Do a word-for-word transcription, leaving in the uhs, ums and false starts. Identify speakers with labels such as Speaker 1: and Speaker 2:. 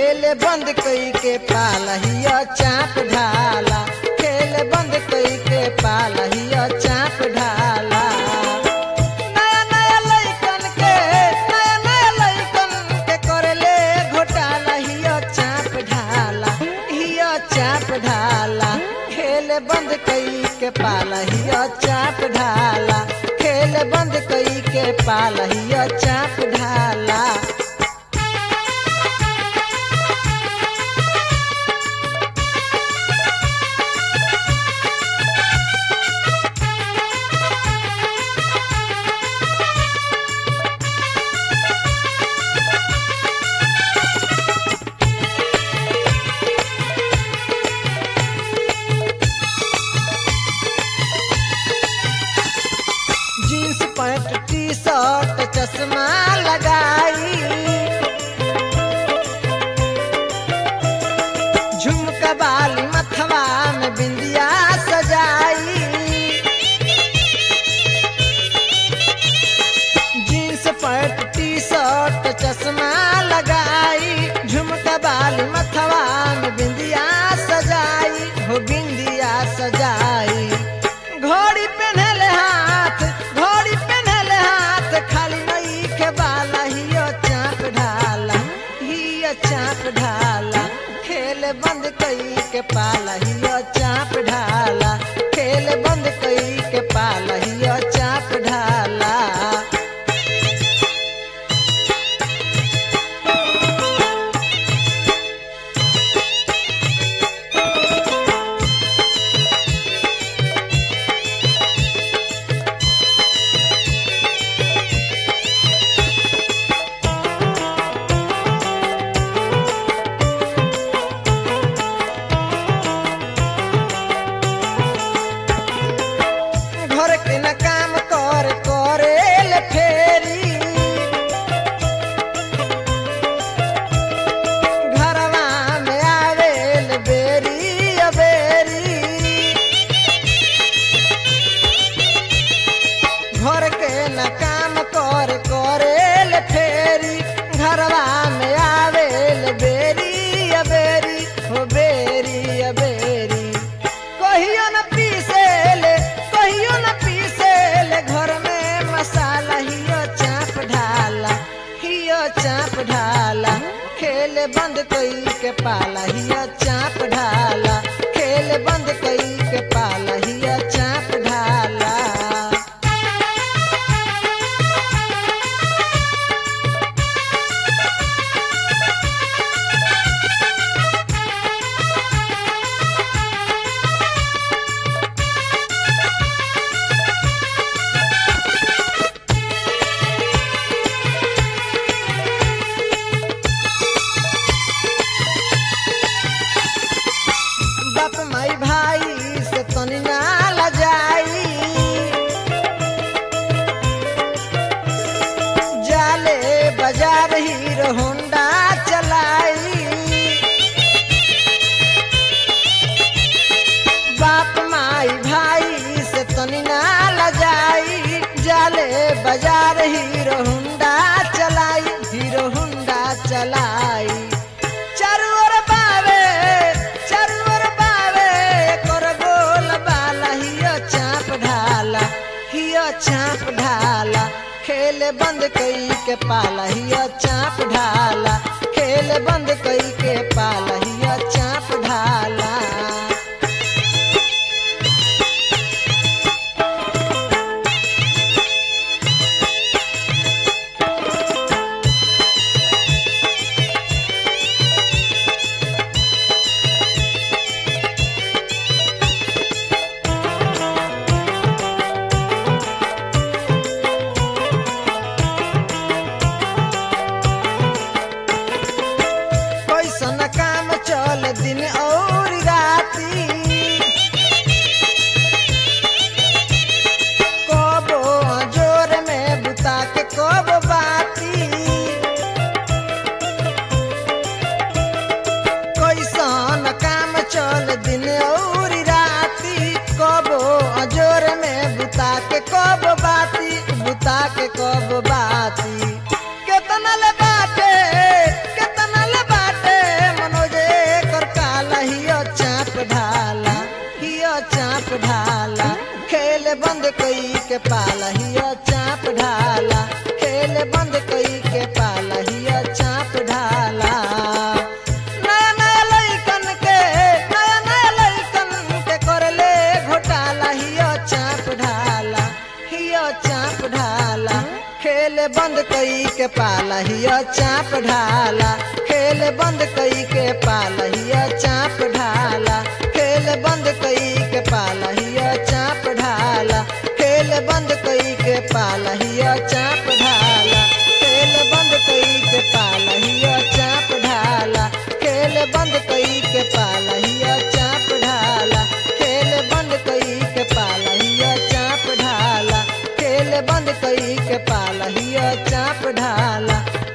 Speaker 1: खेल बंद कई के पालहिया चाप ढाला, खेल बंद कई के पालहिया चाप ढाला। नया नया लइकन के नया नया लइकन के करले घोटाला, हिया चाप ढाला हिया चाप ढाला। खेल बंद कई के पालहिया चाप ढाला, खेल बंद कई के पालहिया चाप ढाला। जींस पैंट टी शर्ट चश्मा लगाई, झुमका बाली मथवा में बिंदिया सजाई। जींस पैंट टी शर्ट चश्मा लगाई, झुमका बाली मथवा में बिंदिया सजाई, हो बिंदिया सजाई। घोड़ी पहनले हाथ घोड़ी पहनले हाथ, खाली नई के बाला, हियो चाप ढाला हियो चाप ढाला। खेल बंद कई के पाला, हियो चाप ढाला, खेल बंद कई के पाला, हियो चाप ढाला। घर के न काम कर करेल फेरी, घरवा में आवेल बेरी अबेरी। घर के न काम कर करेल फेरी, घरवा में आवेल बेरी अबेरी, हो बेरी अबेरी। कहियो न पीसेले कहियो न पीसेले घर में मसाला, हियो चाप ढाला हियो चाप ढाला। खेल बंद कई के पाला, हियो चाप ढाला, खेल बंद कई के पाला, हियो चाप ढाला। बाप माई भाई से तनी ना लजाई, जाले बाजार हीरो होंडा चलाई। बाप माई भाई से तनी ना लजाई, जाले बाजार हीरो होंडा चलाई, हीरो होंडा चलाई। चारू ओर बावे चारू ओर बावे कर गोल बाला, हियो चाप ढाला हियो चाप ढाला। खेल बंद कई के पाला, हियो चाप ढाला, खेल बंद कई के पाला, हियो चाप ढाला। कैसन काम चल दिन और राती, कबो जोर में बुता के कबो बाती। कैसन काम चल दिन और राती, कबो जोर में बुता के कबो बाती, बुता के कबो बाती। केतना ले बाटे केतना ले बाटे पालहिया चाप ढाला खेल बंद कई के पालहिया चाप ढाला नया नया लइकन के नया नया लइकन के करले घोटाला हिया चाप ढाला हिया चाप ढाला खेल बंद कई के पालहिया चाप ढाला खेल बंद कई के पालहिया चाप ढाला खेल बंद कई के पालहिया चाप ढाला खेल बंद कई के पालहिया चाप ढाला खेल बंद कई के पालहिया चाप ढाला खेल बंद कई के पालहिया चाप ढाला खेल बंद कई के पालहिया चाप ढाला खेल बंद कई के पालहिया चाप ढाला।